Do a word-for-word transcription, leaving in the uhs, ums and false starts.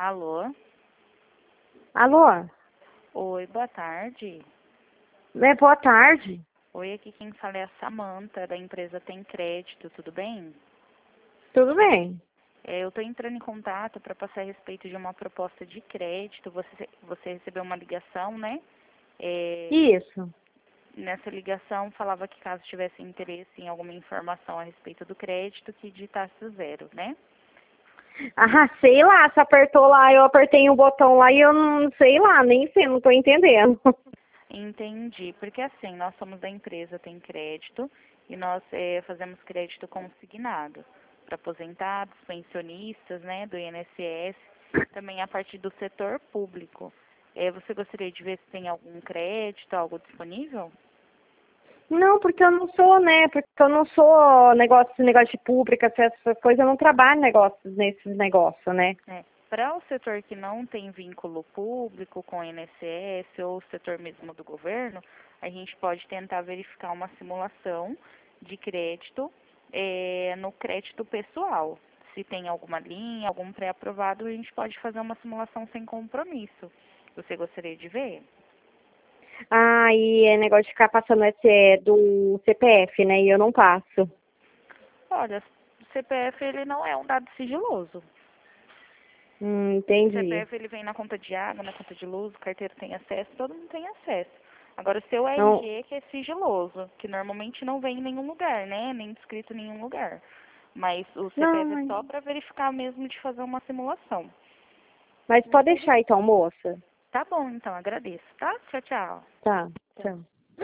Alô? Alô? Oi, boa tarde. É, boa tarde. Oi, aqui quem fala é a Samanta, da empresa Tem Crédito, tudo bem? Tudo bem? É, eu estou entrando em contato para passar a respeito de uma proposta de crédito. Você, você recebeu uma ligação, né? É, Isso. nessa ligação falava que caso tivesse interesse em alguma informação a respeito do crédito, que digitasse o zero, né? Ah, sei lá, você apertou lá, eu apertei um botão lá e eu não sei lá, nem sei, não tô entendendo. Entendi, porque assim, nós somos da empresa Tem Crédito e nós eh, fazemos crédito consignado para aposentados, pensionistas, né, do I N S S, também a partir do setor público. Eh, você gostaria de ver se tem algum crédito, algo disponível? Não, porque eu não sou, né, porque eu não sou negócio, negócio de pública, essas coisas, eu não trabalho negócios nesses negócios, né. É. Para o setor que não tem vínculo público com o I N S S ou o setor mesmo do governo, a gente pode tentar verificar uma simulação de crédito eh, no crédito pessoal. Se tem alguma linha, algum pré-aprovado, a gente pode fazer uma simulação sem compromisso. Você gostaria de ver? Ah, e é negócio de ficar passando esse é, do C P F, né, e eu não passo. Olha, o C P F ele não é um dado sigiloso. Hum, O entendi. C P F ele vem na conta de água, na conta de luz, o carteiro tem acesso, todo mundo tem acesso. Agora o seu Não, R G que é sigiloso, que normalmente não vem em nenhum lugar, né? Nem descrito em nenhum lugar. Mas o não, C P F é mas, só para verificar mesmo de fazer uma simulação. mas pode deixar então, moça. Tá bom, então, agradeço, tá? Tchau, tchau. Tá, tchau.